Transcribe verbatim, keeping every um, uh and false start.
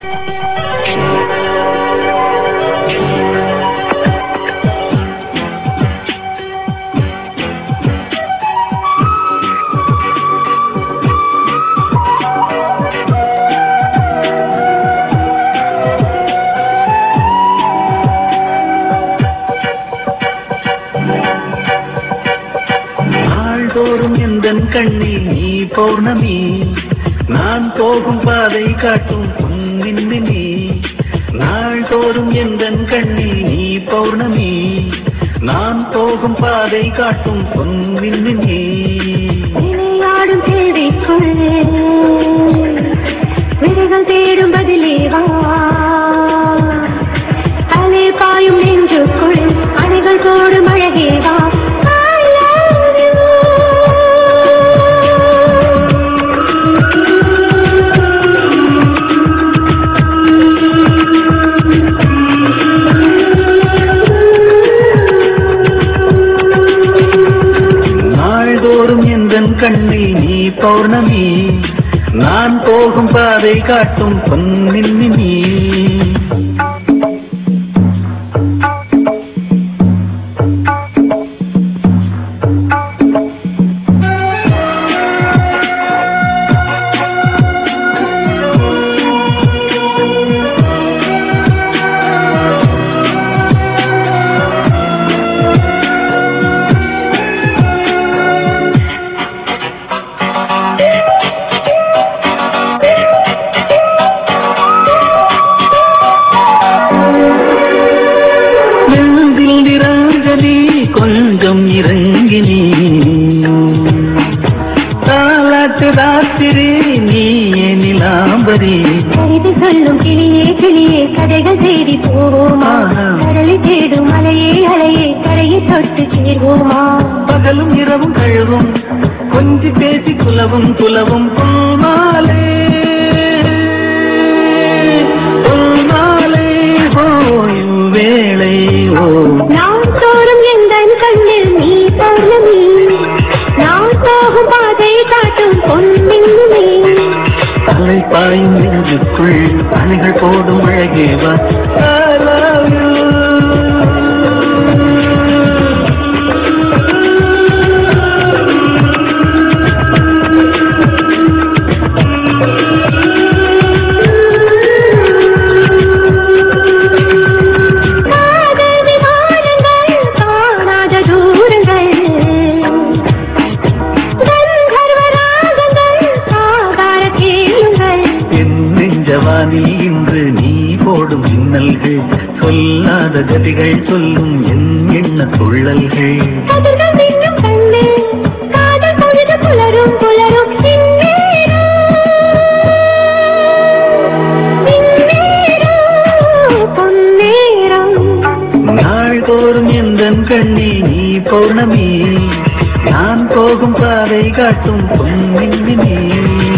நாள்தோறும் எந்தன் கண்ணில் நீ பௌர்ணமி, நான் போகும் பாதை காட்டும் பொன்மின்மினி. நாள்தோறும் எந்தன் கண்ணில் நீ பௌர்ணமி, நான் போகும் பாதை காட்டும் பொன்மின்மினி. விளையாடும் தேவைக்குள் விதைகள் தேடும் பதிலேவா, அலை பாயும் நெஞ்சுக்குள் அணைகள் தோடும் அழகேவா. நாள்தோறும் எந்தன் கண்ணில் நீ பௌர்ணமி, நான் போகும் பாதை காட்டும் பொன்மின்மினி. கொஞ்சம் இறங்கினி தாலாட்டு ராத்திரி நீயே நிலாம்பரி. கருதி சொல்லும் கிளியே கிளியே கதைகள் தேடி போவோமா, கடலை தேடும் அலையே அலையே கரையை தொட்டு சேர்வோமா. பகலும் இரவும் கழுவும் கொஞ்சி பேசி குலவும் குலவும் பொன்மாலே பொன்மாலே ஓயும் வேளை ஓ. நான் தோறும் எந்தன் கண்ணில் நீ பௌர்ணமி, நான் போகும் பாதை காட்டும் பொன்மின்மினி. அலை பாயும் நெஞ்சுக்குள் அணைகள் போடும் அழகேவா. ஜவானி இன்று நீ போடும் மின்னல்கள், சொல்லாத கதிகள் சொல்லும் என் எண்ண துள்ளல்கள். நாள்தோறும் எந்தன் கண்ணி நீ பௌர்ணமி, நான் போகும் பாதை காட்டும் பொன்மின்மினி.